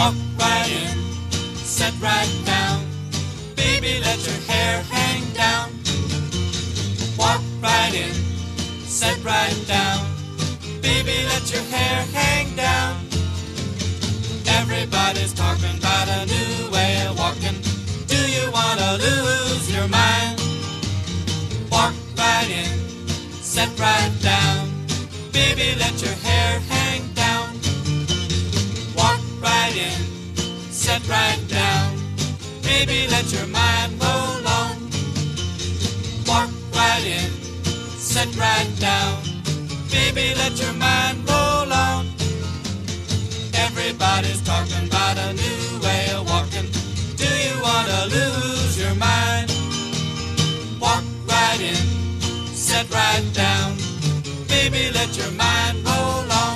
Walk right in, sit right down. Baby, let your hair hang down. Walk right in, sit right down. Baby, let your hair hang down. Everybody's talking about a new way of walking. Do you wanna lose your mind? Walk right in, sit right down. Baby, let your hair hang down. Walk right in, sit right down. Baby, let your mind roll on. Walk right in, sit right down. Baby, let your mind roll on. Everybody's talking about a new way of walking. Do you wanna lose your mind? Walk right in, sit right down. Baby, let your mind roll on.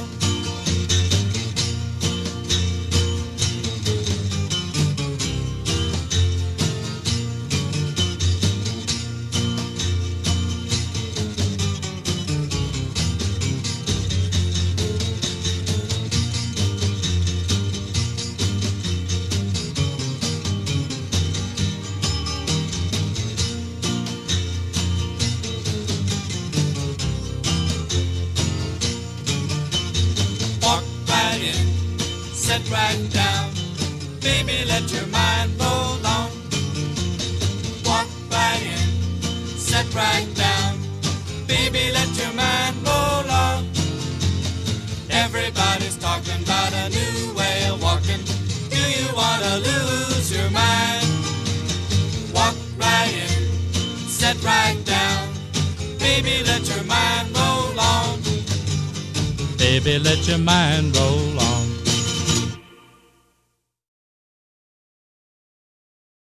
Sit right down, baby, let your mind roll on. Walk right in, sit right down, baby, let your mind roll on. Everybody's talking about a new way of walking. Do you wanna lose your mind? Walk right in, sit right down, baby, let your mind roll on. Baby, let your mind roll